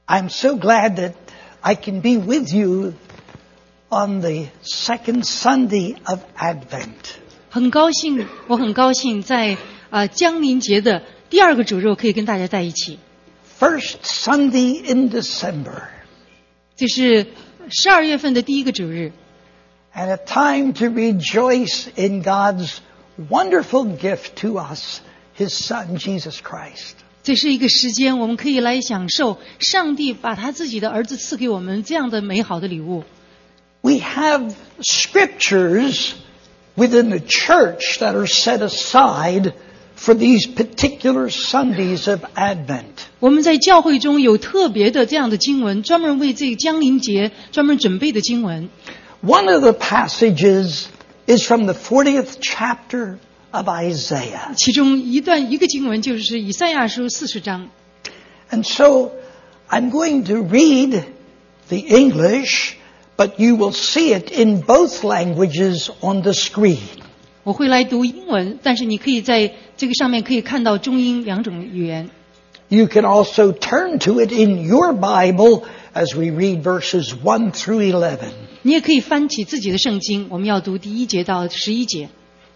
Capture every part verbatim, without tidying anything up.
I'm so glad that I can be with you on the second Sunday of Advent. 很高兴，我很高兴在呃降临节的第二个主日，我可以跟大家在一起。 First Sunday in December. 这是十二月份的第一个主日。 And a time to rejoice in God's wonderful gift to us, His Son, Jesus Christ. 这是一个时间，我们可以来享受上帝把他自己的儿子赐给我们这样的美好的礼物。 We have scriptures within the church that are set aside for these particular Sundays of Advent. 我们在教会中有特别的这样的经文，专门为这个降临节专门准备的经文。 One of the passages is from the fortieth chapter of Isaiah. 其中一段一个经文就是以赛亚书四十章。 And so I'm going to read the English, but you will see it in both languages on the screen. 我会来读英文，但是你可以在这个上面可以看到中英两种语言。 You can also turn to it in your Bible as we read verses one through eleven. 你也可以翻起自己的圣经，我们要读第一节到十一节。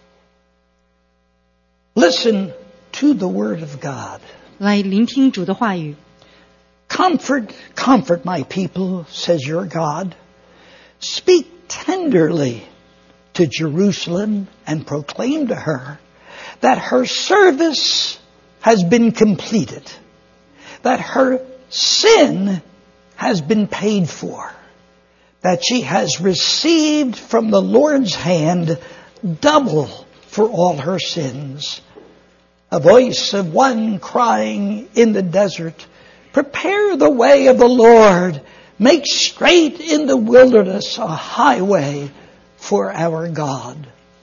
Listen to the word of God. 来聆听主的话语。 Comfort, comfort my people, says your God. Speak tenderly to Jerusalem and proclaim to her that her service has been completed, that her sin has been paid for, that she has received from the Lord's hand double for all her sins. A voice of one crying in the desert, prepare the way of the Lord, make straight in the wilderness a highway for our God.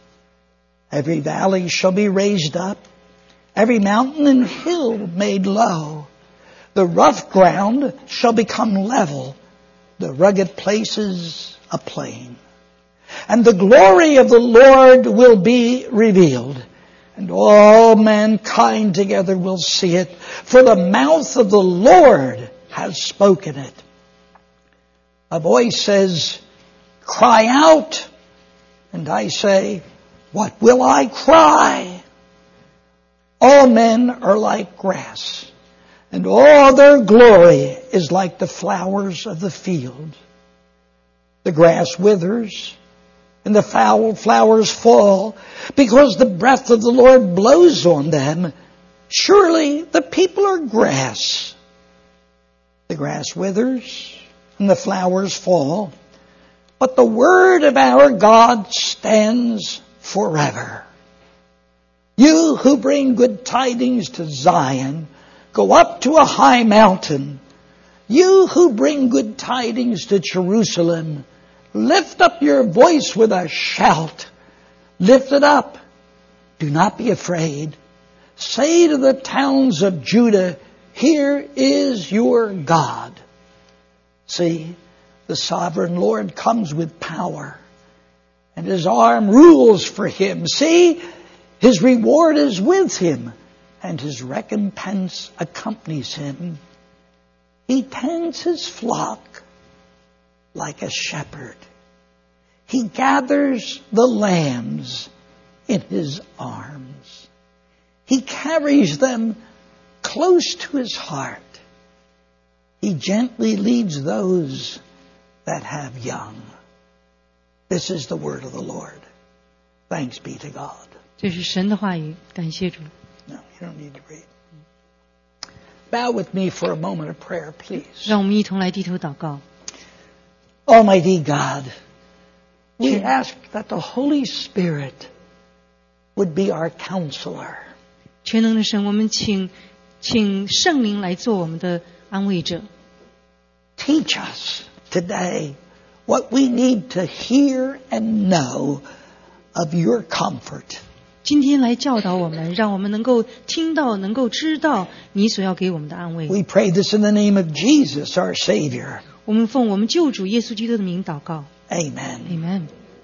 Every valley shall be raised up, every mountain and hill made low. The rough ground shall become level, the rugged places a plain. And the glory of the Lord will be revealed, and all mankind together will see it, for the mouth of the Lord has spoken it. A voice says, cry out. And I say, what will I cry? All men are like grass, and all their glory is like the flowers of the field. The grass withers, and the foul flowers fall, because the breath of the Lord blows on them. Surely the people are grass. The grass withers, and the flowers fall, but the word of our God stands forever. You who bring good tidings to Zion, go up to a high mountain. You who bring good tidings to Jerusalem, lift up your voice with a shout. Lift it up. Do not be afraid. Say to the towns of Judah, here is your God. See, the sovereign Lord comes with power, and His arm rules for Him. See, His reward is with Him, and His recompense accompanies Him. He tends His flock like a shepherd. He gathers the lambs in His arms. He carries them close to His heart. He gently leads those that have young. This is the word of the Lord. Thanks be to God. 这是神的话语，感谢主。 No, you don't need to read. Bow with me for a moment of prayer, please. 让我们一同来低头祷告。 Almighty God, we ask that the Holy Spirit would be our counselor. 全能的神，我们请请圣灵来做我们的安慰者。 Teach us today what we need to hear and know of your comfort. 今天来教导我们，让我们能够听到，能够知道你所要给我们的安慰。 We pray this in the name of Jesus, our Savior. 我们奉我们救主耶稣基督的名祷告。 Amen. Amen.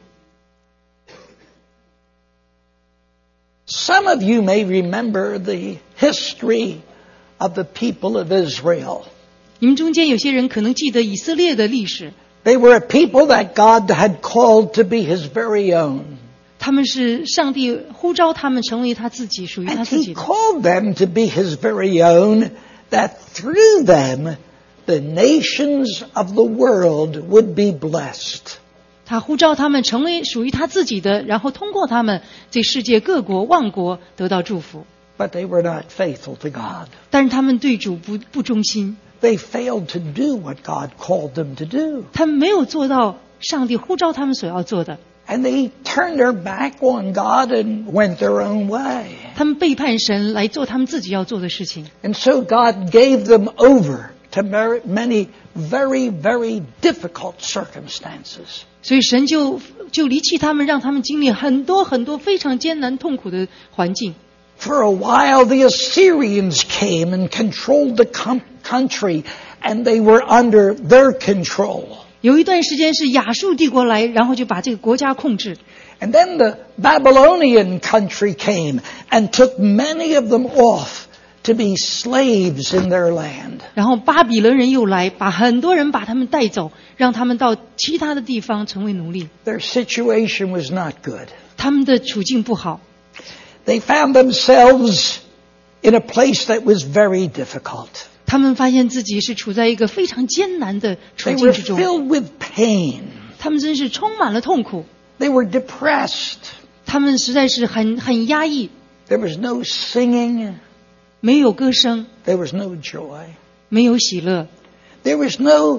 Some of you may remember the history of the people of Israel. 你们中间有些人可能记得以色列的历史， They were a people that God had called to be His very own. 他们是上帝呼召他们成为他自己，属于他 And 自 He 己的。 called them to be His very own, that through them the nations of the world would be blessed. 他呼召他们成为属于他自己的，然后通过他们，这世界各国万国得到祝福。 But they were not faithful to God. 但是他们对主不不忠心， They failed to do what God called them to do. 他们没有做到上帝呼召他们所要做的， And they turned their back on God and went their own way. 他们背叛神来做他们自己要做的事情。 And so God gave them over to very- many very, very difficult circumstances. 所以神就就离弃他们，让他们经历很多很多非常艰难痛苦的环境。 For a while, the Assyrians came and controlled the com- country, and they were under their control. 有一段时间是亚述帝国来，然后就把这个国家控制。 And then the Babylonian country came and took many of them off to be slaves in their land. 然后巴比伦人又来，把很多人把他们带走，让他们到其他的地方成为奴隶。 Their situation was not good. 他们的处境不好， They found themselves in a place that was very difficult. 他们发现自己是处在一个非常艰难的处 They 境 were 之中， filled with pain. 他们真是充满了痛苦， They were depressed. 他们实在是很很压抑， There was no singing. 没有歌声， There was no joy. 没有喜乐， There was no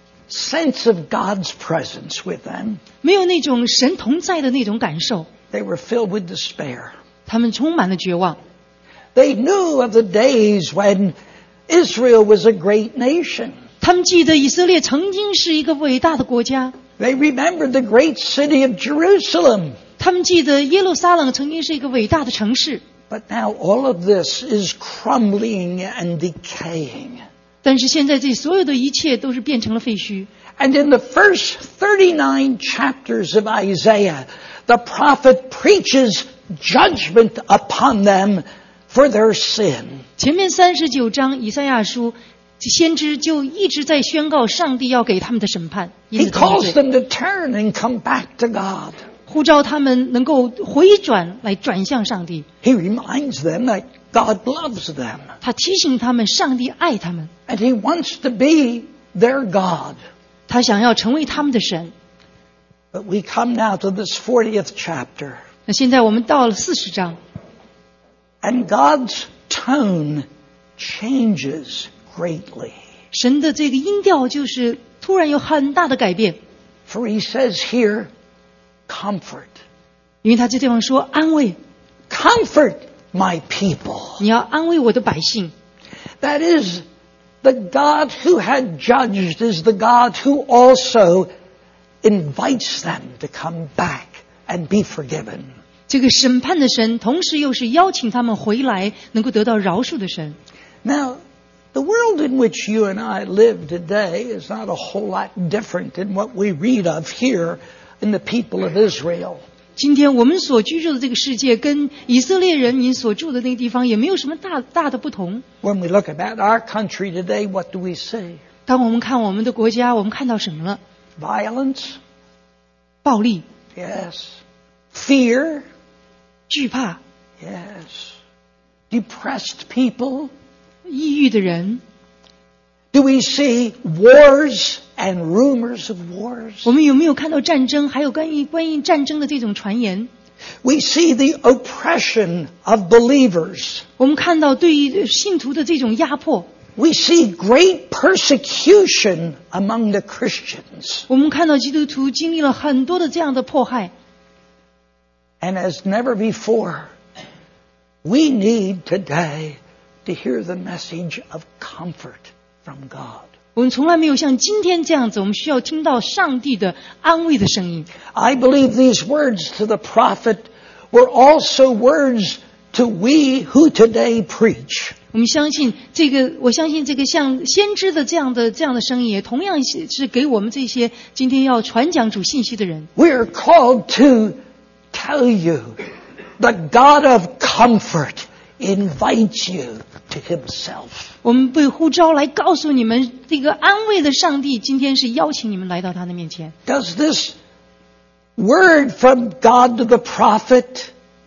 sense of God's presence with them. 没有那种神同在的那种感受， They were filled with despair. 他们充满了绝望。 They knew of the days when Israel was a great nation. 他们记得以色列曾经是一个伟大的国家， They remembered the great city of Jerusalem. 他们记得耶路撒冷曾经是一个伟大的城市。 But now all of this is crumbling and decaying. 但是现在这所有的一切都是变成了废墟。 And in the first thirty-nine chapters of Isaiah, the prophet preaches judgment upon them for their sin. 前面三十九章以赛亚书，先知就一直在宣告上帝要给他们的审判，因 He 此他们 calls 罪 them to turn and come back to God. 呼召他们能够回转来转向上帝。 He reminds them that God loves them 他提醒他们，上帝爱他们， and He wants to be their God. 他想要成为他们的神。 But we come now to this fortieth chapter, 那现在我们到了四十章， and God's tone changes greatly. 神的这个音调就是突然有很大的改变， For He says here, comfort. 因为他这地方说安慰， Comfort my people. 你要安慰我的百姓。 That is, the God who had judged is the God who also invites them to come back and be forgiven. 这个审判的神，同时又是邀请他们回来，能够得到饶恕的神。 Now, the world in which you and I live today is not a whole lot different than what we read of here in the people of Israel. 今天我们所居住的这个世界，跟以色列人民所住的那个地方也没有什么大大的不同。 When we look about our country today, what do we see? 当我们看我们的国家，我们看到什么了？ Violence? 暴力、 Yes. Fear? 惧怕、 Yes. Depressed people? 抑郁的人。 Do we see wars and rumors of wars? 我们有没有看到战争，还有关于关于战争的这种传言？ We see the oppression of believers. 我们看到对于信徒的这种压迫， We see great persecution among the Christians. 我们看到基督徒经历了很多的这样的迫害。 And as never before, we need today to hear the message of comfort from God. 我们从来没有像今天这样子，我们需要听到上帝的安慰的声音。 I believe these words to the prophet were also words to we who today preach. 我们相信这个，我相信这个像先知的这样的这样的声音，也同样是是给我们这些今天要传讲主信息的人。 We are called to tell you the God of comfort invites you to himself. 我们被呼召来告诉你们，这个安慰的上帝今天是邀请你们来到他的面前。 Does this word from God to the prophet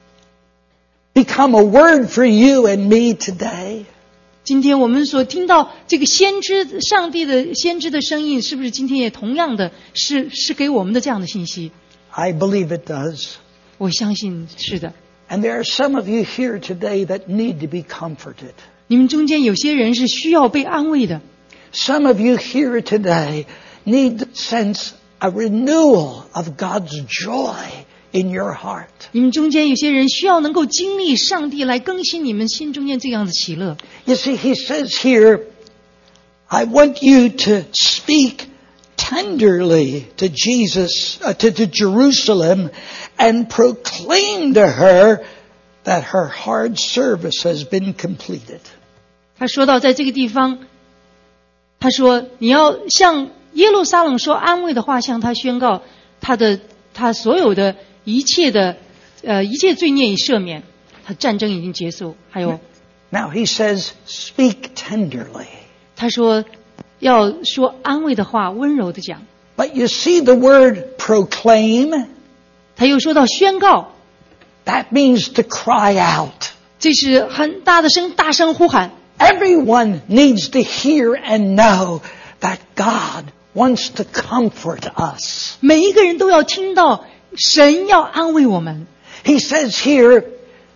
become a word for you and me today? 今天我们所听到这个先知上帝的先知的声音，是不是今天也同样的是是给我们的这样的信息？ I believe it does. 我相信是的。 And there are some of you here today that need to be comforted. 你们中间有些人是需要被安慰的。 Some of you here today need to sense a renewal of God's joy in your heart. 你们中间有些人需要能够经历上帝来更新你们心中间这样的喜乐。 You see, he says here, I want you to speak tenderly to Jesus, uh, to, to Jerusalem, and proclaim to her that her hard service has been completed. 他说到在这个地方，他说你要向耶路撒冷说安慰的话，向他宣告他的他所有的一切的呃一切罪孽已赦免，他战争已经结束。还有 Now he says, speak tenderly. 他说要说安慰的话，温柔的讲。 But you see the word proclaim? 他又说到宣告， That means to cry out. 这是很大的声，大声呼喊。 Everyone needs to hear and know that God wants to comfort us. 每一个人都要听到神要安慰我们。 He says here,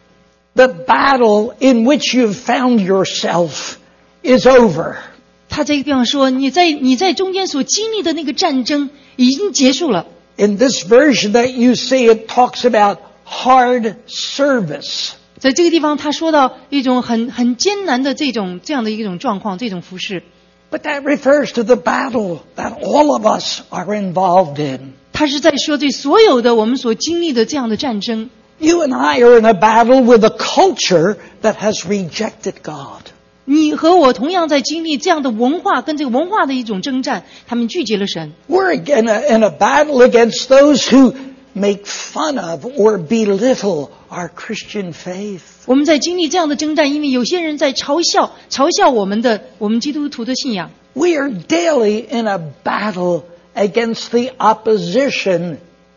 the battle in which you've found yourself is over. 他这个地方说，你在你在中间所经历的那个战争已经结束了。 In this version that you see, it talks about hard service. 在这个地方，他说到一种很很艰难的这种这样的一种状况，这种服饰。 But that refers to the battle that all of us are involved in. 他是在说对所有的我们所经历的这样的战争。 You and I are in a battle with a culture that has rejected God. 你和我同样在经历这样的文化跟这个文化的一种征战，他们拒绝了神。 We're in a, in a battle against those who make fun of or belittle our Christian faith. 我们在经历这样的征战，因为有些人在嘲笑嘲笑我们的我们基督徒的信仰。 We are daily in a battle against the opposition,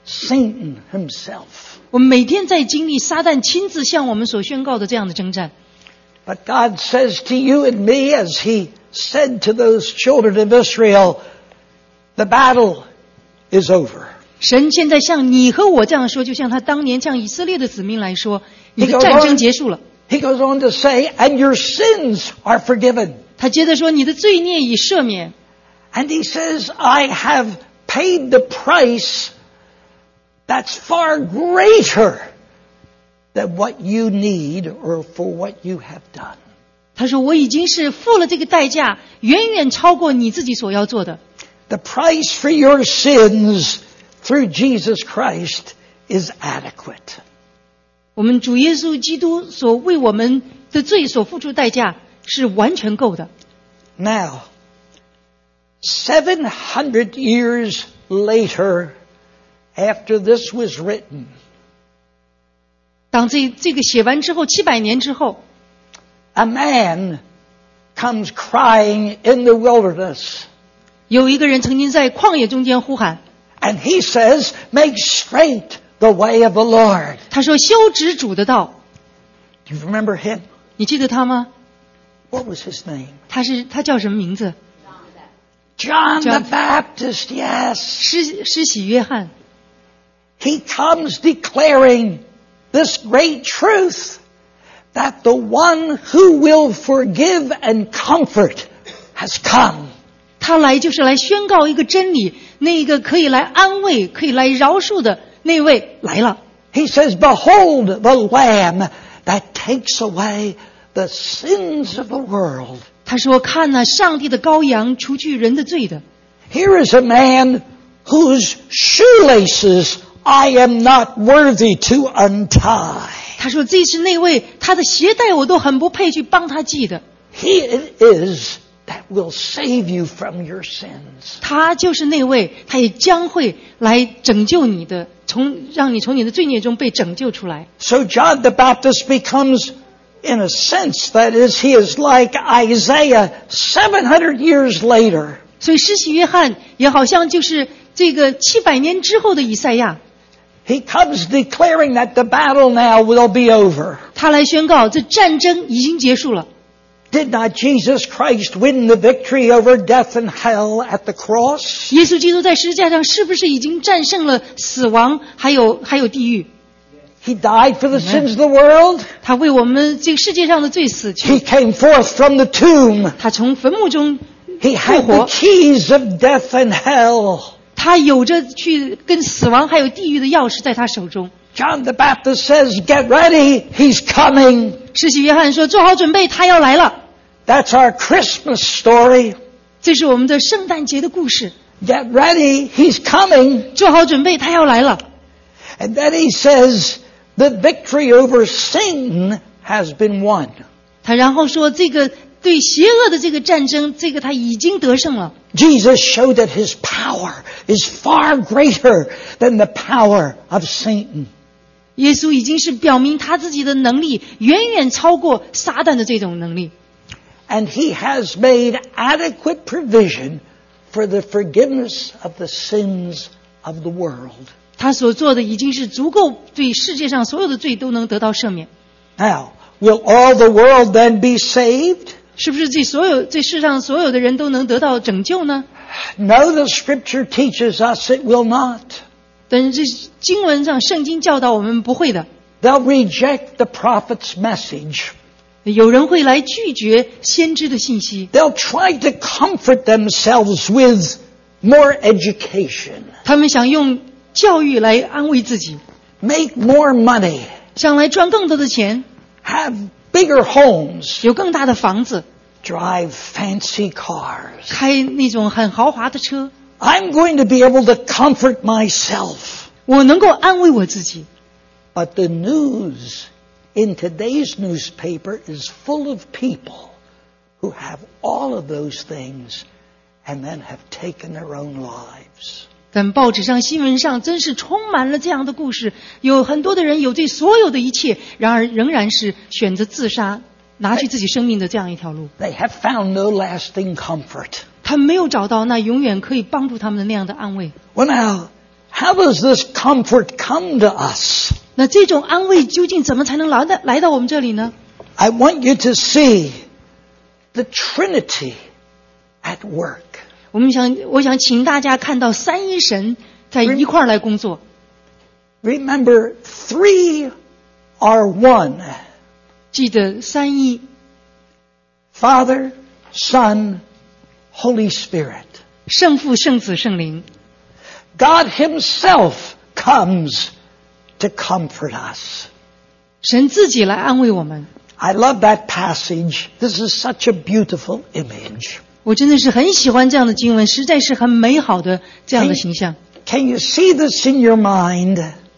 Satan himself. 我们每天在经历撒旦亲自向我们所宣告的这样的征战。 But God says to you and me, as he said to those children of Israel, the battle is over. 神现在向你和我这样说，就像他当年向以色列的子民来说，你的战争结束了。 He goes on to say, and your sins are forgiven. 他接着说，你的罪孽已赦免。 And he says, I have paid the price that's far greater than what you need or for what you have done. 他说，我已经是付了这个代价，远远超过你自己所要做的。 The price for your sins through Jesus Christ is adequate. 我们主耶稣基督所为我们的罪所付出代价是完全够的。 Now, seven hundred years later, after this was written, 当这这个写完之后，七百年之后， a man comes crying in the wilderness. 有一个人曾经在旷野中间呼喊， And he says, make straight the way of the Lord. 他说：“修直主的道。 Do you remember him? ” 你记得他吗？ What was his name? 他是他叫什么名字？ John the John. Baptist, yes. 施施洗约翰。 He comes declaring this great truth that the one who will forgive and comfort has come. 他来就是来宣告一个真理，那个可以来安慰、可以来饶恕的那位来了。 He says, behold the Lamb that takes away the sins of the world. 他说：“看哪，上帝的羔羊，除去人的罪的。 Here is a man whose shoelaces I am not worthy to untie. ” 他说：“这是那位，他的鞋带我都很不配去帮他系的。 He it is that will save you from your sins. 他就是那位，他也将会来拯救你的，从让你从你的罪孽中被拯救出来。” So John the Baptist becomes in a sense, that is, he is like Isaiah seven hundred years later. 所以施洗约翰也好像就是这个七百年之后的以赛亚。 He comes declaring that the battle now will be over. 他来宣告这战争已经结束了。 Did not Jesus Christ win the victory over death and hell at the cross? 耶稣基督在十字架上是不是已经战胜了死亡，还有还有地狱？ He died for the sins of the world. 他为我们这个世界上的罪死去。 He came forth from the tomb. 他从坟墓中 He 复 had the 活。 keys of death and hell. 他有着去跟死亡还有地狱的钥匙在他手中。 John the Baptist says, "Get ready, he's coming." 施洗约翰说：“做好准备，他要来了。” That's our Christmas story. 这是我们的圣诞节的故事。 Get ready, he's coming. 做好准备，他要来了。 And then he says, the victory over Satan has been won. 他然后说，这个对邪恶的这个战争，这个他已经得胜了。 Jesus showed that his power is far greater than the power of Satan. 耶稣已经是表明他自己的能力远远超过撒旦的这种能力。 And he has made adequate provision for the forgiveness of the sins of the world. 他所做的已经是足够对世界上所有的罪都能得到赦免。 Now, will all the world then be saved? 是不是这所有这世上所有的人都能得到拯救呢？ No, the scripture teaches us it will not. 但是这经文上圣经教导我们不会的。 They'll reject the prophet's message. 有人会来拒绝先知的信息。 They'll try to comfort themselves with more education, 他们想用教育来安慰自己， make more money, 想来赚更多的钱， have bigger homes, 有更大的房子， drive fancy cars. 开那种很豪华的车。 I'm going to be able to comfort myself. 我能够安慰我自己。 But the news in today's newspaper is full of people who have all of those things and then have taken their own lives. 但报纸上、新闻上真是充满了这样的故事，有很多的人有这所有的一切，然而仍然是选择自杀，拿去自己生命的这样一条路。 They have found no lasting comfort. 他们没有找到那永远可以帮助他们的那样的安慰。 Well, now, how does this comfort come to us? 那这种安慰究竟怎么才能来到来到我们这里呢？ I want you to see the Trinity at work. 我们想，我想请大家看到三一神在一块儿来工作。 Remember, three are one. 记得三一， Father, Son, Holy Spirit. 圣父、圣子、圣灵。 God himself comes to comfort us. 神自己来安慰我们。 I love that passage. This is such a beautiful image. 我真的是很喜欢这样的经文，实在是很美好的这样的形象。 Can you see this in your mind?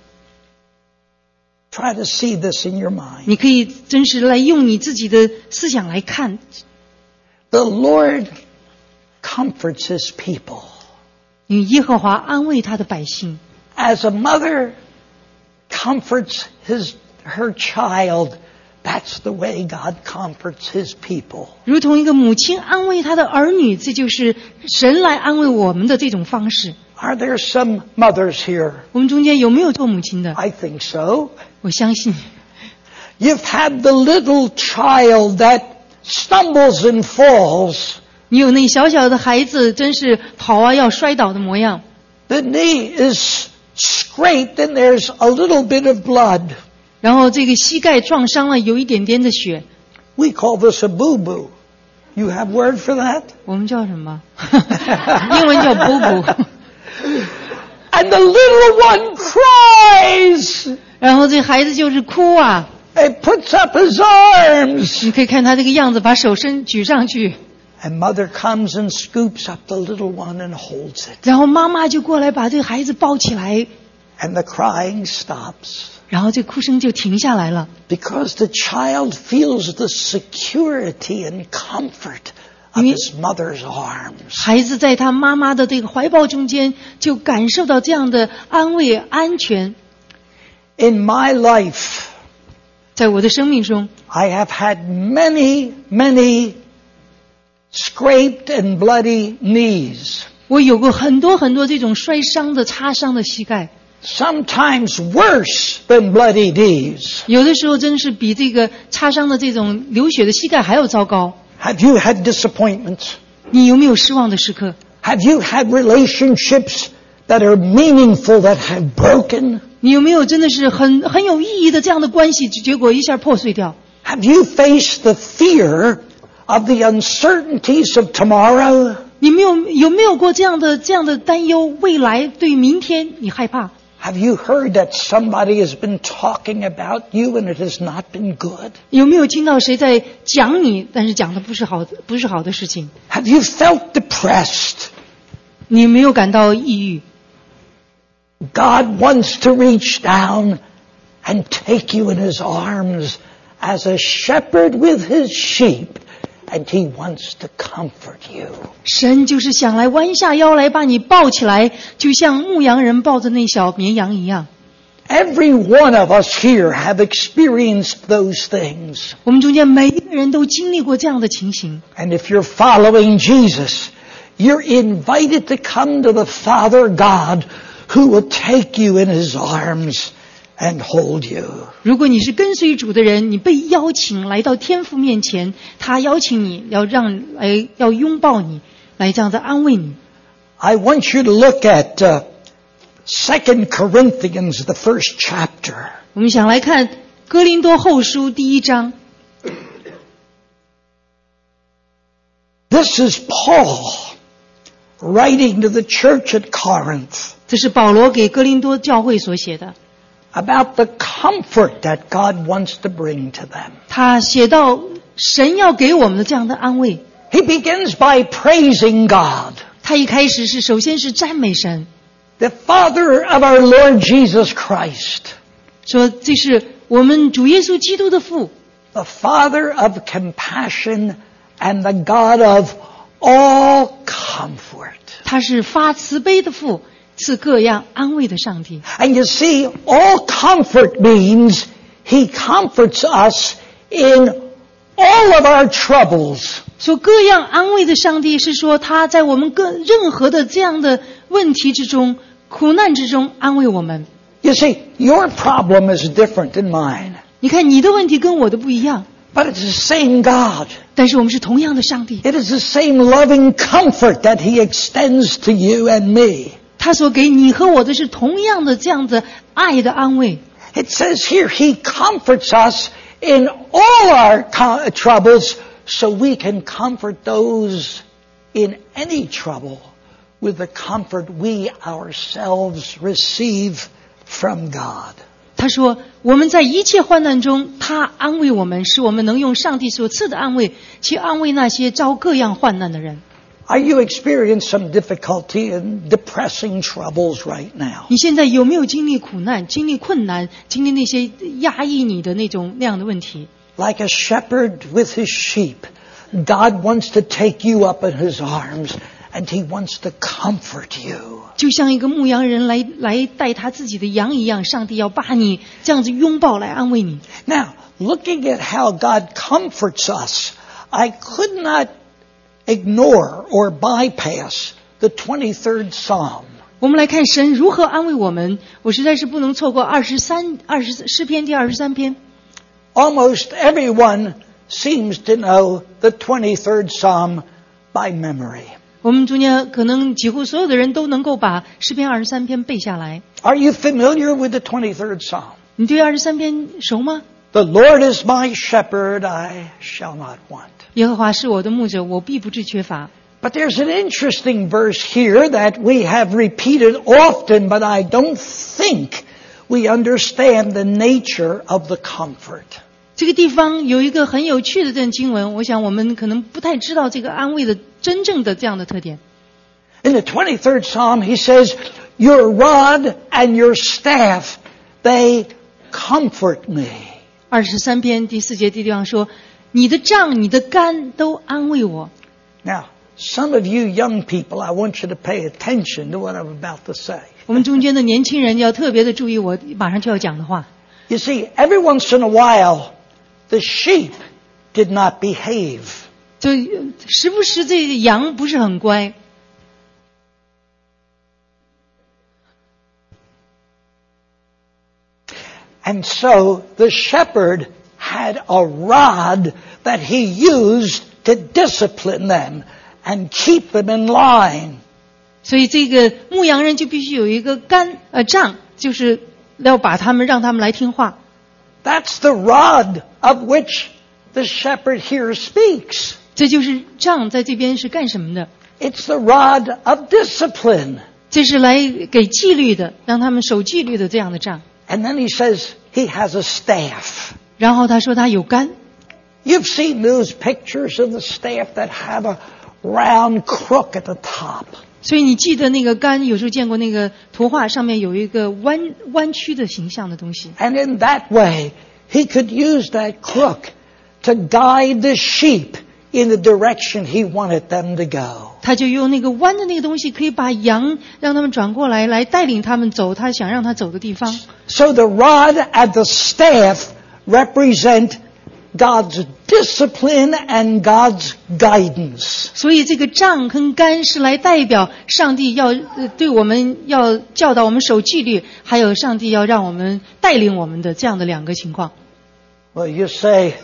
Try to see this in your mind. 你可以真实来用你自己的思想来看。 The Lord comforts his people. 因为耶和华安慰他的百姓， As a mother comforts his her child, that's the way God comforts his people. 如同一个母亲安慰她的儿女，这就是神来安慰我们的这种方式。 Are there some mothers here? 我们中间有没有做母亲的？ I think so. 我相信 You've had the little child that stumbles and falls. 你有那小小的孩子，真是跑啊要摔倒的模样。 The knee is scraped and there's a little bit of blood. 然后这个膝盖撞伤了，有一点点的血。 We call this a boo-boo. You have word for that? 我们叫什么？英文叫 boo-boo。 And the little one cries. 然后这孩子就是哭啊， He puts up his arms. 你可以看他这个样子，把手伸举上去， And mother comes and scoops up the little one and holds it. 然后妈妈就过来把这个孩子抱起来， And the crying stops. 然后这哭声就停下来了。 Because the child feels the security and comfort of his mother's arms. 孩子在他妈妈的这个怀抱中间，就感受到这样的安慰、安全。 In my life, 在我的生命中， I have had many, many scraped and bloody knees. 我有过很多很多这种摔伤的、擦伤的膝盖， Sometimes worse than bloody knees. 有的时候真是比这个擦伤的这种流血的膝盖还要糟糕。 Have you had disappointments? 你有没有失望的时刻？ Have you had relationships that are meaningful that have broken? 你有没有真的是很很有意义的这样的关系，结果一下破碎掉？ Have you faced the fear of the uncertainties of tomorrow? 你没有有没有过这样的这样的担忧？未来对明天你害怕？ Have you heard that somebody has been talking about you and it has not been good? 有没有听到谁在讲你，但是讲的不是好的，不是好的事情？ Have you felt depressed? 你有没有感到抑郁？ God wants to reach down and take you in his arms as a shepherd with his sheep, and he wants to comfort you. 神就是想来弯下腰来把你抱起来，就像牧羊人抱着那小绵羊一样。 Every one of us here have experienced those things. 我们中间每一个人都经历过这样的情形。 And if you're following Jesus, you're invited to come to the Father God who will take you in his arms and hold you. 如果你是跟随主的人，你被邀请来到天父面前，他邀请你要让来要拥抱你，来这样的安慰你。 I want you to look at uh, Second Corinthians, the first chapter. 我们想来看哥林多后书第一章， This is Paul writing to the church at Corinth 这是保罗给哥林多教会所写的。 about the comfort that God wants to bring to them. 他写到神要给我们的这样的安慰。 He begins by praising God, 他一开始是首先是赞美神， the Father of our Lord Jesus Christ, 说这是我们主耶稣基督的父， the Father of compassion and the God of all comfort. 他是发慈悲的父，赐各样安慰的上帝。 And you see, all comfort means he comforts us in all of our troubles. 说各样安慰的上帝是说他在我们各任何的这样的问题之中、苦难之中安慰我们。 You see, your problem is different than mine, 你看你的问题跟我的不一样， but it's the same God. 但是我们是同样的上帝， It is the same loving comfort that he extends to you and me. 他所给你和我的是同样的这样的爱的安慰。 It says here, he comforts us in all our co- troubles so we can comfort those in any trouble with the comfort we ourselves receive from God. 他说我们在一切患难中，他安慰我们，使我们能用上帝所赐的安慰去安慰那些遭各样患难的人。 Are you experiencing some difficulty and depressing troubles right now? 你现在有没有经历苦难、经历困难、经历那些压抑你的那种那样的问题？ Like a shepherd with his sheep, God wants to take you up in his arms and he wants to comfort you. 就像一个牧羊人来来带他自己的羊一样，上帝要把你这样子拥抱来安慰你。 Now, looking at how God comforts us, I could not ignore or bypass the twenty-third Psalm. 我们来看神如何安慰我们，我实在是不能错过二十三、二十诗篇第二十三篇。 Almost everyone seems to know the twenty-third Psalm by memory. 我们中间可能几乎所有的人都能够把诗篇二十三篇背下来。 Are you familiar with the twenty-third Psalm? 你对二十三篇熟吗？ The Lord is my shepherd, I shall not want. 耶和华是我的牧者，我必不致缺乏。 But there's an interesting verse here that we have repeated often, but I don't think we understand the nature of the comfort. 这个地方有一个很有趣的这段经文，我想我们可能不太知道这个安慰的真正的这样的特点。 In the twenty-third Psalm, he says, your rod and your staff, they comfort me. 二十三篇第四节地方说，你的杖、你的竿都安慰我。 Now, some of you young people, I want you to pay attention to what I'm about to say. 我们中间的年轻人要特别的注意我马上就要讲的话。 You see, every once in a while, the sheep did not behave. 就时不时这羊不是很乖。 And so the shepherd had a rod that he used to discipline them and keep them in line. 所以这个牧羊人就必须有一个杆呃杖，就是要把他们让他们来听话。 That's the rod of which the shepherd here speaks. 这就是杖在这边是干什么的？ It's the rod of discipline. 这是来给纪律的，让他们守纪律的这样的杖。 And then he says he has a staff. 然后他说他有杆。 You've seen those pictures of the staff that have a round crook at the top. 所以你记得那个杆，有时候见过那个图画，上面有一个弯弯曲的形象的东西。 And in that way, he could use that crook to guide the sheep in the direction he wanted them to go. 他就用那个弯的那个东西，可以把羊让他们转过来，来带领他们走他想让他走的地方。 So the rod and the staff represent God's discipline and God's guidance. 所以这个杖跟杆是来代表上帝要对我们要教导我们守纪律，还有上帝要让我们带领我们的这样的两个情况。 Well, you say,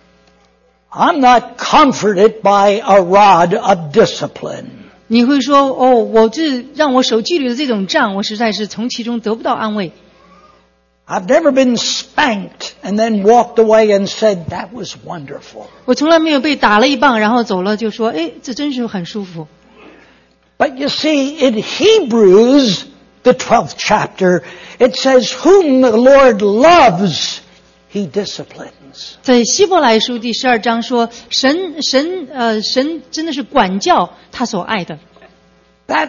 I'm not comforted by a rod of discipline. 你会说，哦，我这让我守纪律的这种杖，我实在是从其中得不到安慰。 I've never been spanked and then walked away and said, that was wonderful. 我从来没有被打了一棒，然后走了就说，哎，这真是很舒服。 But you see, in Hebrews, the twelfth chapter, it says, whom the Lord loves, he disciplines. 在希伯来书第十二章说，神神呃神真的是管教他所爱的。 That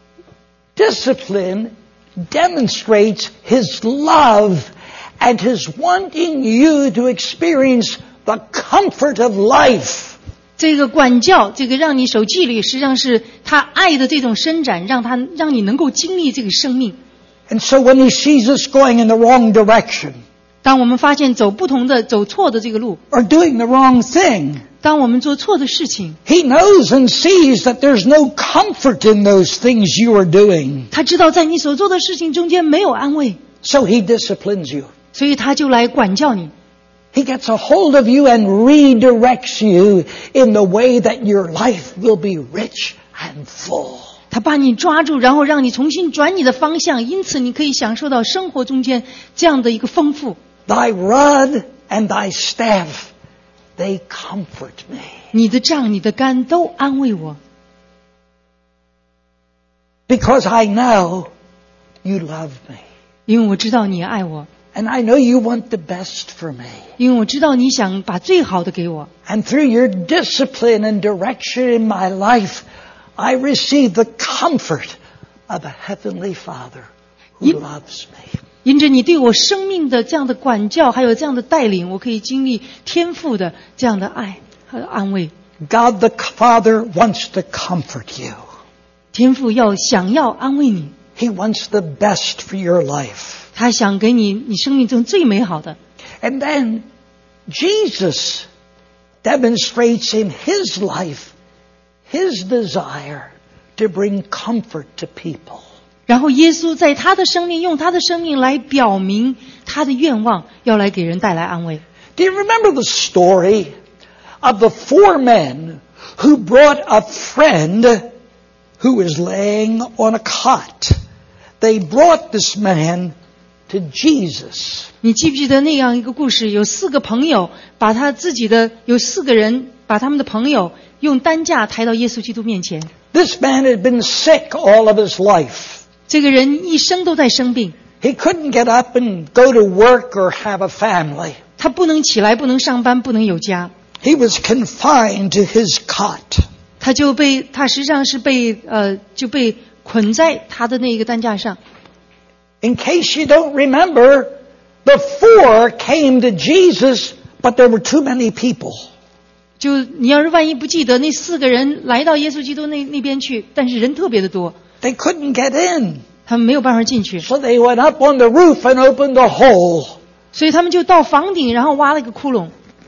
discipline demonstrates his love and his wanting you to experience the comfort of life. 这个管教，这个让你守纪律，实际上是他爱的这种伸展，让他让你能够经历这个生命。 And so when he sees us going in the wrong direction, 当我们发现走不同的、走错的这个路， or doing the wrong thing, 当我们做错的事情， he knows and sees that there's no comfort in those things you are doing. 他知道在你所做的事情中间没有安慰， So he disciplines you. 所以他就来管教你。 He gets a hold of you and redirects you in the way that your life will be rich and full. 他把你抓住，然后让你重新转你的方向，因此你可以享受到生活中间这样的一个丰富。 Thy rod and thy staff, they comfort me. 你的杖、你的竿都安慰我， Because I know you love me. 因为我知道你爱我， And I know you want the best for me. 因为我知道你想把最好的给我。 And through your discipline and direction in my life, I receive the comfort of a heavenly Father who You- loves me. 因着你对我生命的这样的管教，还有这样的带领，我可以经历天父的这样的爱和安慰。 God the Father wants to comfort you. 天父要想要安慰你， He wants the best for your life. 他想给你你生命中最美好的。 And then Jesus demonstrates in his life his desire to bring comfort to people. 然后耶稣在他的生命，用他的生命来表明他的愿望，要来给人带来安慰。 Do you remember the story of the four men who brought a friend who was laying on a cot? They brought this man to Jesus. 你记不记得那样一个故事？有四个朋友把他自己的，有四个人把他们的朋友用担架抬到耶稣基督面前。 This man had been sick all of his life. 这个人一生都在生病， He couldn't get up and go to work or have a family. 他不能起来，不能上班，不能有家， He was confined to his cot. 他就被他实际上是被呃就被捆在他的那个担架上。 In case you don't remember, the four came to Jesus, but there were too many people. 就你要是万一不记得，那四个人来到耶稣基督那那边去，但是人特别的多， They couldn't get in. 他们没有办法进去， So they went up on the roof and opened a hole. 所以他们就到房顶，然后挖了一个窟窿，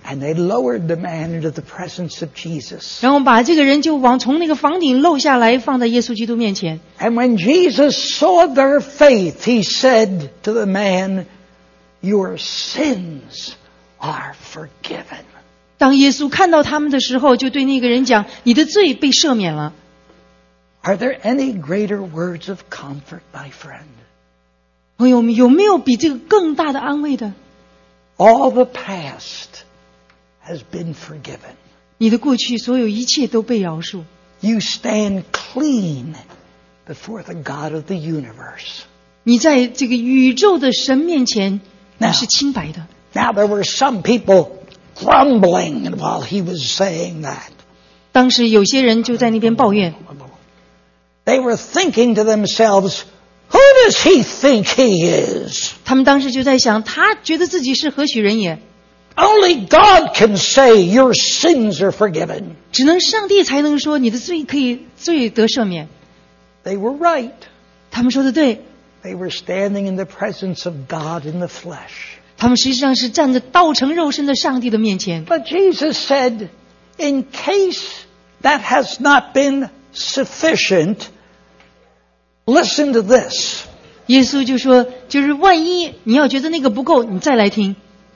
And they lowered the man into the presence of Jesus. 然后把这个人就往从那个房顶漏下来，放在耶稣基督面前。 And when Jesus saw their faith, he said to the man, "Your sins are forgiven." 当耶稣看到他们的时候，就对那个人讲：“你的罪被赦免了。” Are there any greater words of comfort, my friend? 朋友们，有没有比这个更大的安慰的？ All the past has been forgiven. 你的过去所有一切都被饶恕。 You stand clean before the God of the universe. 你在这个宇宙的神面前，你 Now, 是清白的。 now there were some people grumbling while he was saying that. 当时有些人就在那边抱怨， They were thinking to themselves, "Who does he think he is? 他们当时就在想，他觉得自己是何许人也？ Only God can say your sins are forgiven." 只能上帝才能说你的罪可以罪得赦免。 They were right. 他们说的对， They were standing in the presence of God in the flesh. 他们实际上是站在道成肉身的上帝的面前。 But Jesus said, in case that has not been sufficient, listen to this. 耶稣就说，就是万一你要觉得那个不够，你再来听。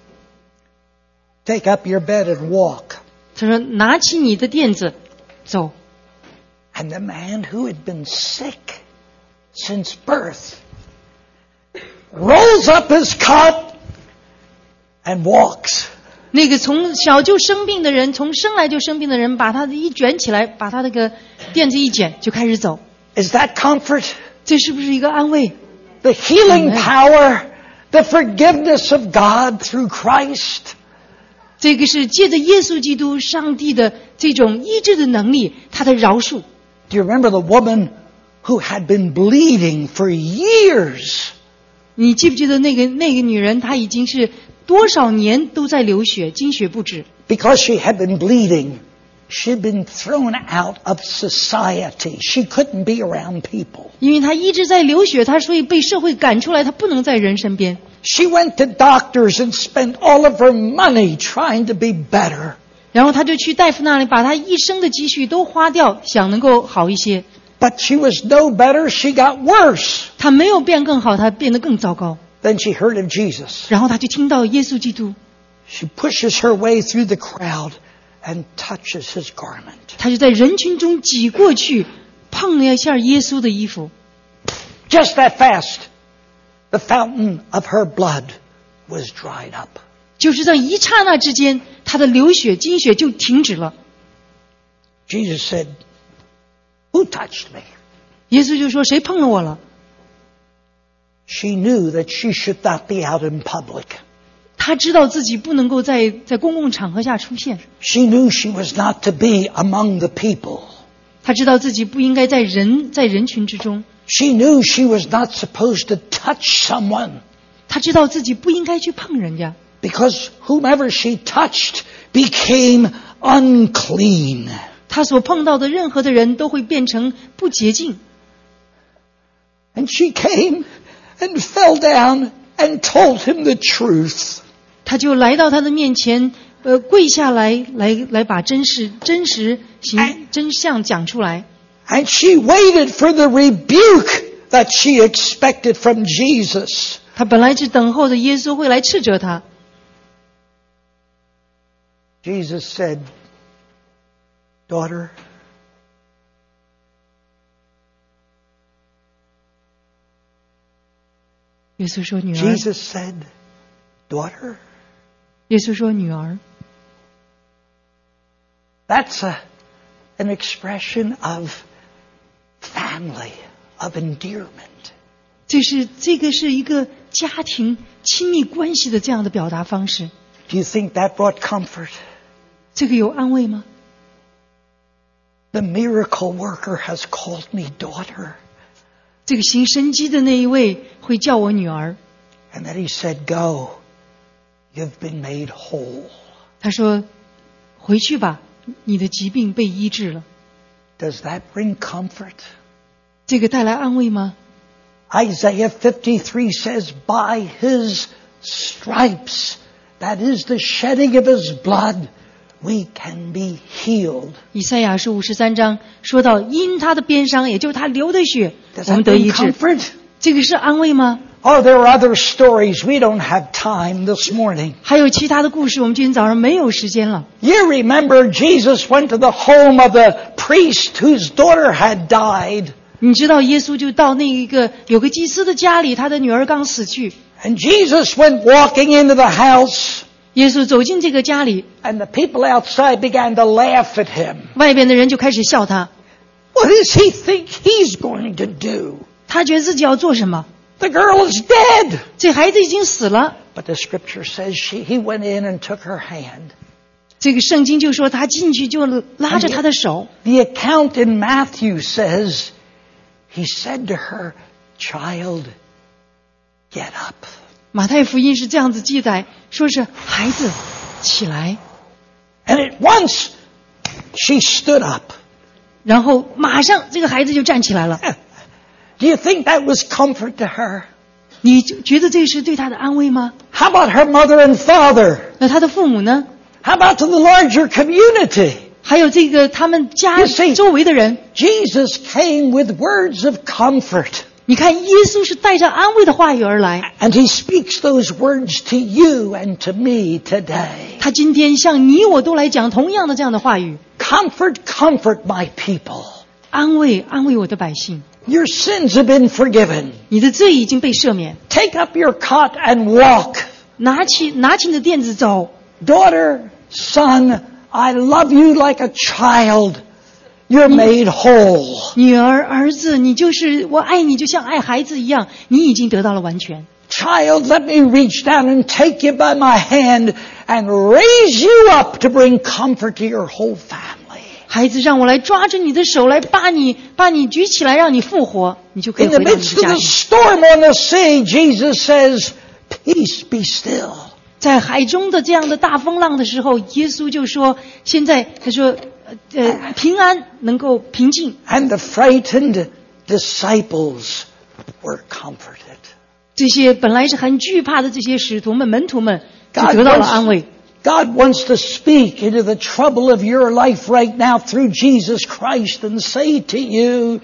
Take up your bed and walk. 他说，拿起你的垫子，走。 And the man who had been sick since birth rolls up his cot and walks. 那个从小就生病的人，从生来就生病的人，把他的一卷起来，把他那个垫子一卷，就开始走。 Is that comfort? 这是不是一个安慰？ The healing power, the forgiveness of God through Christ. 这个是借着耶稣基督上帝的这种医治的能力，他的饶恕。 Do you remember the woman who had been bleeding for years? 你记不记得那个那个女人，她已经是多少年都在流血，经血不止。 Because she had been bleeding, she'd been thrown out of society. She couldn't be around people. 因为她一直在流血，她所以被社会赶出来，她不能在人身边。 She went to doctors and spent all of her money trying to be better. 然后她就去大夫那里，把她一生的积蓄都花掉，想能够好一些。 But she was no better. She got worse. 她没有变更好，她变得更糟糕。 Then she heard of Jesus. 然后她就听到耶稣基督， She pushes her way through the crowd and touches his garment. 她就在人群中挤过去，碰了一下耶稣的衣服。 Just that fast, the fountain of her blood was dried up. 就是在一刹那之间，她的流血、经血就停止了。 Jesus said, "Who touched me?" 耶稣就说：“谁碰了我了？” She knew that she should not be out in public. 她知道自己不能够在在公共场合下出现， She knew she was not to be among the people. 她知道自己不应该在人在人群之中， She knew she was not supposed to touch someone 她知道自己不应该去碰人家， because whomever she touched became unclean. 她所碰到的任何的人都会变成不洁净。 And she came and fell down and told him the truth. 她就来到他的面前，呃，跪下来，来来把真实真实形真相讲出来。 And she waited for the rebuke that she expected from Jesus. 她本来是等候着耶稣会来斥责她。 Jesus said, "Daughter, " 耶稣说：“女儿。” Jesus said, "Daughter." 耶稣说：“女儿。” That's a, an expression of family, of endearment. 这是这个是一个家庭亲密关系的这样的表达方式。 Do you think that brought comfort? 这个有安慰吗？ The miracle worker has called me daughter. 这个行神迹的那一位会叫我女儿。 And then he said, "Go, you've been made whole." 他说：“回去吧，你的疾病被医治了。” Does that bring comfort? 这个带来安慰吗？ Isaiah fifty-three says, "By his stripes that is the shedding of His blood, we can be healed. 以赛亚书五十三章说到，因他的鞭伤，也就是他流的血， Does 我们 that 得 bring 医治。 comfort? 这个是安慰吗？ Oh, there are other stories. We don't have time this morning. 还有其他的故事，我们今天早上没有时间了。 You remember Jesus went to the home of the priest whose daughter had died. 你知道耶稣就到那一个有个祭司的家里，他的女儿刚死去。 And Jesus went walking into the house, 耶稣走进这个家里， and the people outside began to laugh at him. 外边的人就开始笑他， What does he think he's going to do? 他觉得自己要做什么？ The girl is dead. 这孩子已经死了。 But the scripture says she, he went in and took her hand. 这个圣经就说他进去就拉着他的手。 The account in Matthew says, he said to her, "Child, get up." 马太福音是这样子记载，说是孩子起来， And at once, she stood up. 然后马上这个孩子就站起来了。 Do you think that was comfort to her? 你觉得这是对他的安慰吗？ How about her mother and father? 那他的父母呢？ How about to the larger community? 还有这个他们家 You see- 周围的人， Jesus came with words of comfort. 你看耶稣是带着安慰的话语而来， And he speaks those words to you and to me today. 他今天向你我都来讲同样的这样的话语， Comfort, comfort my people. 安慰安慰我的百姓， Your sins have been forgiven. 你的罪已经被赦免， Take up your cot and walk. 拿起拿起你的垫子走。 Daughter, son, I love you like a child. You're made whole. 女儿儿子，你就是我爱你，就像爱孩子一样，你已经得到了完全。 Child, let me reach down and take you by my hand and raise you up to bring comfort to your whole family. 孩子，让我来抓着你的手，来把你把你举起来，让你复活，你就可以 In 回 the 到你 midst 的 of 家 the 里。 storm on the sea, Jesus says, "Peace, be still." 在海中的这样的大风浪的时候，耶稣就说：“现在他说，呃，呃平安能够平静。 And the frightened disciples were comforted. 这些本来是很惧怕的这些使徒们、门徒们，就 God 得到了安 wants, 慰。 God wants to speak into the trouble of your life right now through Jesus Christ and say to you,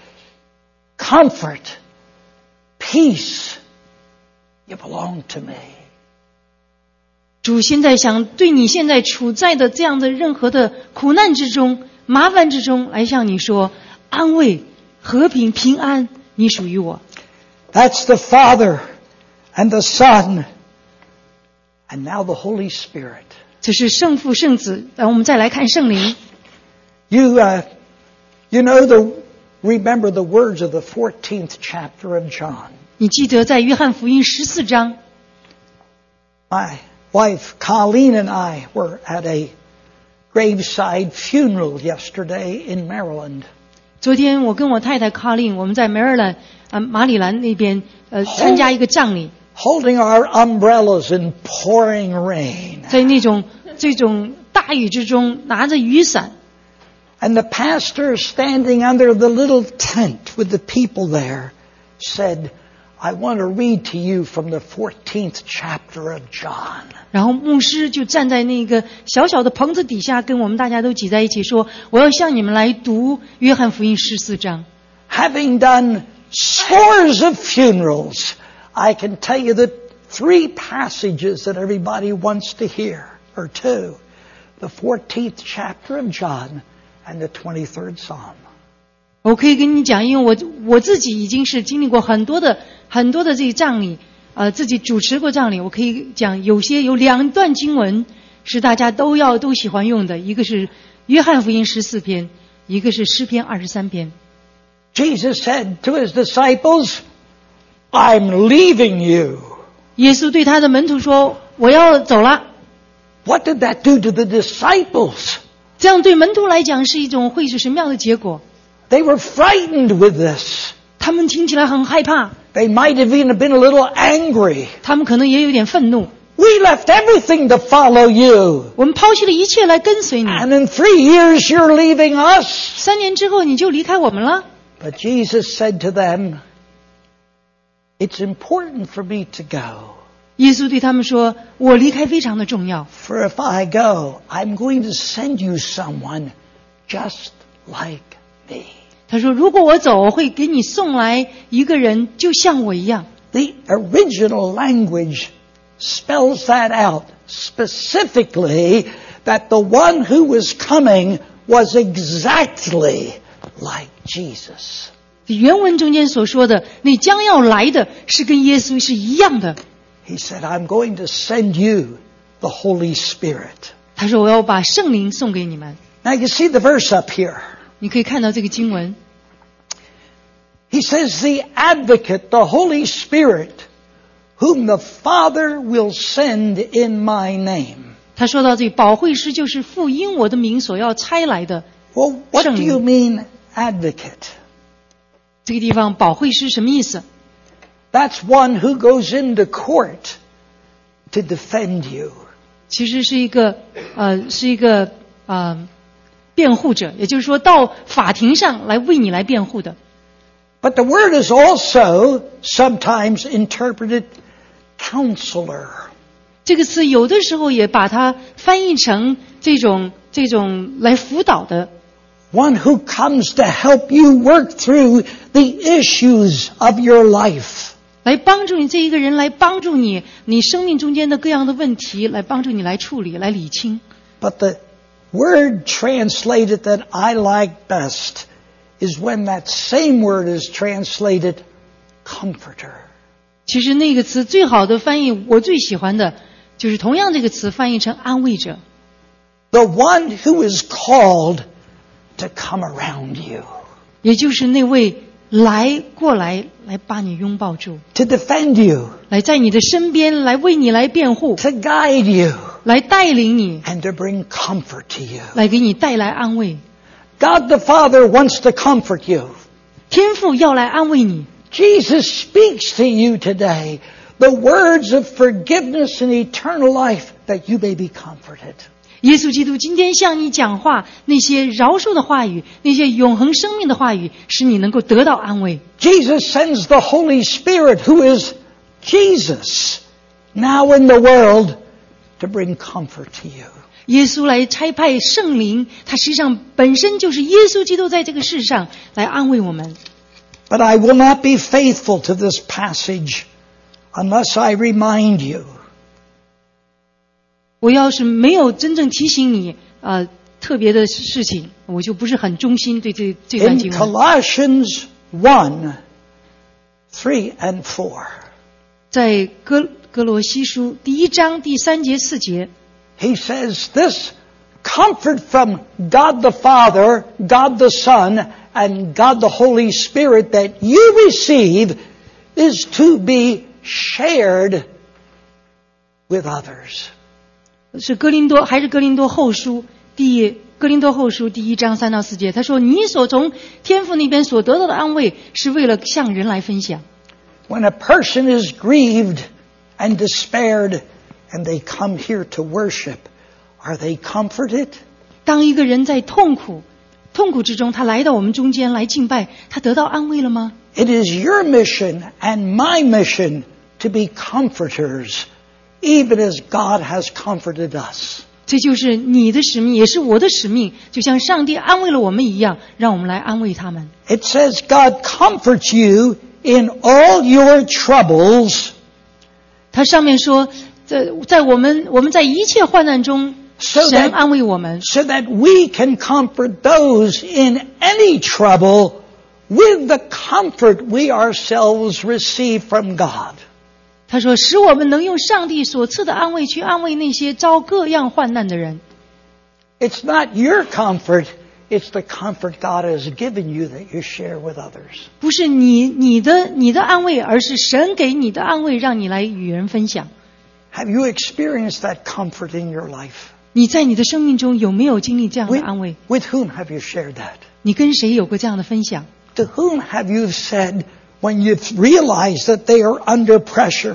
comfort, peace, you belong to me. 主现在想对你现在处在的这样的任何的苦难之中、麻烦之中，来向你说安慰、和平、平安，你属于我。 That's the Father and the Son and now the Holy Spirit. 这是圣父、圣子。然后我们再来看圣灵。 You, uh, you know the, remember the words of the fourteenth chapter of John. 你记得在约翰福音十四章， My wife Colleen and I were at a graveside funeral yesterday in Maryland. 昨天我跟我太太 Colin， 我们在梅尔兰啊马里兰那边呃参加一个葬礼， Holding our umbrellas in pouring rain. 在那种这种大雨之中拿着雨伞， And the pastor standing under the little tent with the people there said, "I want to read to you from the fourteenth chapter of John." 然后牧师就站在那个小小的棚子底下，跟我们大家都挤在一起说：“我要向你们来读约翰福音十四章。” Having done scores of funerals, I can tell you the three passages that everybody wants to hear are two. The fourteenth chapter of John and the twenty-third Psalm. 我可以跟你讲，因为我我自己已经是经历过很多的很多的这个葬礼，呃，自己主持过葬礼，我可以讲有些有两段经文是大家都要都喜欢用的，一个是约翰福音十四篇，一个是诗篇二十三篇。 Jesus said to his disciples, "I'm leaving you." 耶稣对他的门徒说：“我要走了。” What did that do to the disciples? 这样对门徒来讲是一种会是什么样的结果？ They were frightened with this. 他们听起来很害怕， They might have even been a little angry. 他们可能也有点愤怒。 We left everything to follow you. 我们抛弃了一切来跟随你， And in three years you're leaving us. 三年之后你就离开我们了。 But Jesus said to them, "It's important for me to go. 耶稣对他们说，我离开非常的重要。 For if I go, I'm going to send you someone just like me. 他说，如果我走，我会给你送来一个人，就像我一样。 The original language spells that out specifically, that the one who was coming was exactly like Jesus. 原文中间所说的，那将要来的是跟耶稣是一样的。 He said, I'm going to send you the Holy Spirit. 他说，我要把圣灵送给你们。 Now you see the verse up here. 你可以看到这个经文。 He says, the advocate, the Holy Spirit, whom the Father will send in my name. 他说到这里，保惠师就是父因我的名所要差来的。 Well, what do you mean, advocate? 这个地方保惠师什么意思？ That's one who goes into court to defend you. 其实是一个呃，是一个呃辩护者，也就是说到法庭上来为你来辩护的。 But the word is also sometimes interpreted counselor. 这个词有的时候也把它翻译成这种这种来辅导的。 One who comes to help you work through the issues of your life. 来帮助你这一个人，来帮助你你生命中间的各样的问题，来帮助你来处理，来理清。 But the word translated that I like best is when that same word is translated comforter. 其实那个词最好的翻译，我最喜欢的就是同样这个词翻译成安慰者。 The one who is called to come around you. 也就是那位来过来来把你拥抱住， To defend you. 来在你的身边，来为你来辩护， To guide you. 来带领你， And to bring comfort to you. 来给你带来安慰。 God the Father wants to comfort you. 天父要来安慰你。 Jesus speaks to you today the words of forgiveness and eternal life that you may be comforted. 耶稣基督今天向你讲话，那些饶恕的话语，那些永恒生命的话语，使你能够得到安慰。 Jesus sends the Holy Spirit, who is Jesus, now in the world, to bring comfort to you. 耶稣来差派圣灵，他实际上本身就是耶稣基督在这个世上来安慰我们。 But I will not be faithful to this passage unless I remind you. 我要是没有真正提醒你呃特别的事情，我就不是很忠心对这这段 In 经文。 Colossians one, three and four, 在哥哥罗西书第一章第三节四节， he says this comfort from God the Father, God the Son, and God the Holy Spirit that you receive is to be shared with others. 是哥林多还是哥林多后书第哥林多后书第一章三到四节，他说：“你所从天父那边所得到的安慰，是为了向人来分享。” When a person is grieved and despaired and they come here to worship, are they comforted? 当一个人在痛苦痛苦之中，他来到我们中间来敬拜，他得到安慰了吗？ It is your mission and my mission to be comforters, even as God has comforted us. 这就是你的使命，也是我的使命，就像上帝安慰了我们一样，让我们来安慰他们。 It says God comforts you in all your troubles. 他上面说，在在我们我们在一切患难中， So 神 that- 安慰我们， so that we can comfort those in any trouble with the comfort we ourselves receive from God. 他说，使我们能用上帝所赐的安慰去安慰那些遭各样患难的人。 It's not your comfort, it's the comfort God has given you that you share with others. 不是你你的你的安慰，而是神给你的安慰，让你来与人分享。 Have you experienced that comfort in your life? 你在你的生命中有没有经历这样的 With, 安慰？ with whom have you shared that? 你跟谁有过这样的分享？ To whom have you said when you've realized that they are under pressure,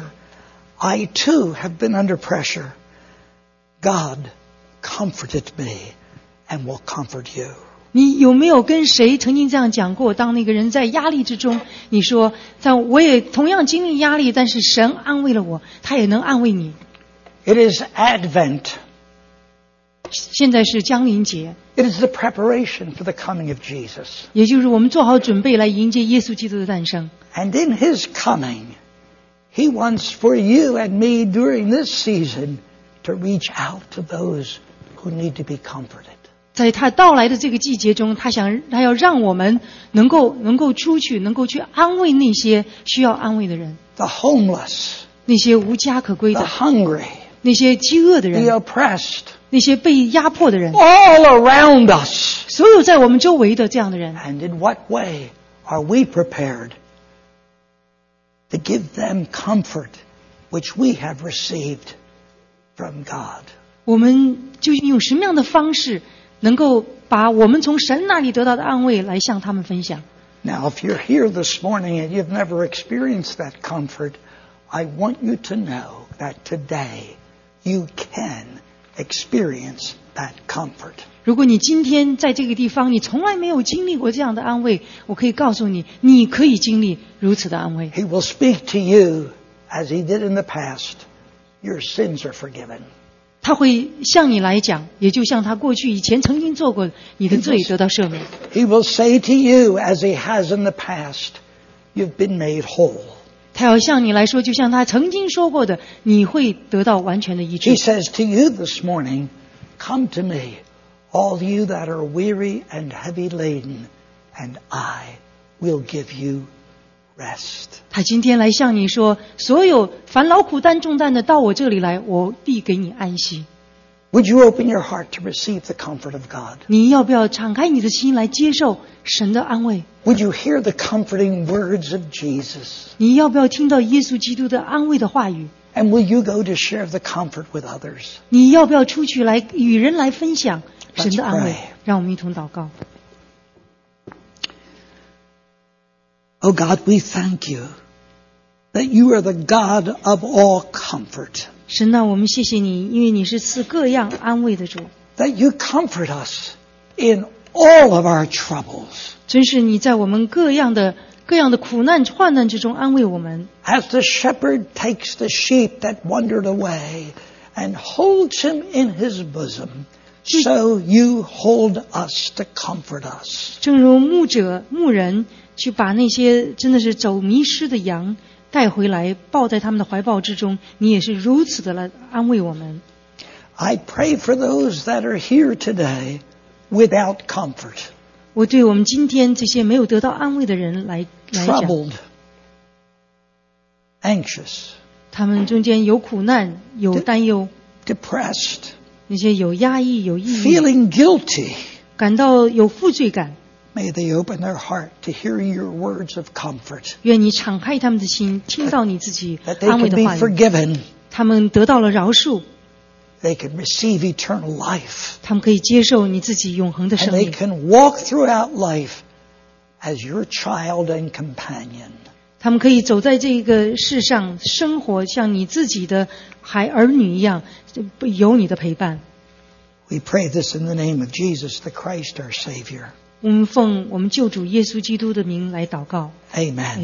I too have been under pressure. God comforted me and will comfort you. 你有没有跟谁曾经这样讲过？当那个人在压力之中，你说，但我也同样经历压力，但是神安慰了我，他也能安慰你。 It is Advent. 现在是降临节， It is the preparation for the coming of Jesus. 也就是我们做好准备来迎接耶稣基督的诞生。 And in his coming, he wants for you and me during this season to reach out to those who need to be comforted. 在他到来的这个季节中，他想他要让我们能够能够出去，能够去安慰那些需要安慰的人， The homeless, 那些无家可归 the 的， hungry, 那些饥饿的 the 人， oppressed, 那些被压迫的人， all around us. 所有在我们周围的这样的人。 And in what way are we prepared to give them comfort which we have received from God? 我们究竟用什么样的方式能够把我们从神那里得到的安慰来向他们分享？ Now, if you're here this morning and you've never experienced that comfort, I want you to know that today you can experience that comfort. 如果你今天在这个地方，你从来没有经历过这样的安慰，我可以告诉你，你可以经历如此的安慰。 He will speak to you as he did in the past. Your sins are forgiven. 他会向你来讲，也就像他过去以前曾经做过，你的罪得到赦免。 He will say to you as he has in the past, you've been made whole. 他要向你来说，就像他曾经说过的，你会得到完全的医治 He。says to you this morning, come to me, all you that are weary and heavy laden, and I will give you rest. 他今天来向你说，所有凡劳苦担重担的，到我这里来，我必给你安息。 Would you open your heart to receive the comfort of God? 你要不要敞开你的心来接受神的安慰？ Would you hear the comforting words of Jesus? 你要不要听到耶稣基督的安慰的话语？ And will you go to share the comfort with others? 你要不要出去来与人来分享神的安慰 Let's pray.？ 让我们一同祷告。 Oh God, we thank you that you are the God of all comfort, 神啊，我们谢谢你，因为你是赐各样安慰的主。 that you comfort us in all of our troubles. 真是你在我们各样的各样的苦难患难之中安慰我们， As the shepherd takes the sheep that wandered away and holds him in his bosom, so you hold us to comfort us. 正如牧者牧人去把那些真的是走迷失的羊带回来，抱在他们的怀抱之中，你也是如此的来安慰我们。 I pray for those that are here today without comfort, 我对我们今天这些没有得到安慰的人来来讲， troubled, anxious, 他们中间有苦难，有担忧， depressed, 那些有压抑、有抑郁， feeling guilty. 感到有负罪感。 May they open their heart to hear your words of comfort, 愿你敞开他们的心，听到你自己 that they 安慰 can 的 be 话语。 forgiven, 他们得到了饶恕， they can receive eternal life, 他们可以接受你自己永恒的 and 生 they 命， can walk throughout life as your child and companion. 他们可以走在这个世上生活，像你自己的孩儿女一样，有你的陪伴。 We pray this in the name of Jesus the Christ, our Savior. 我们奉我们救主耶稣基督的名来祷告。 Amen.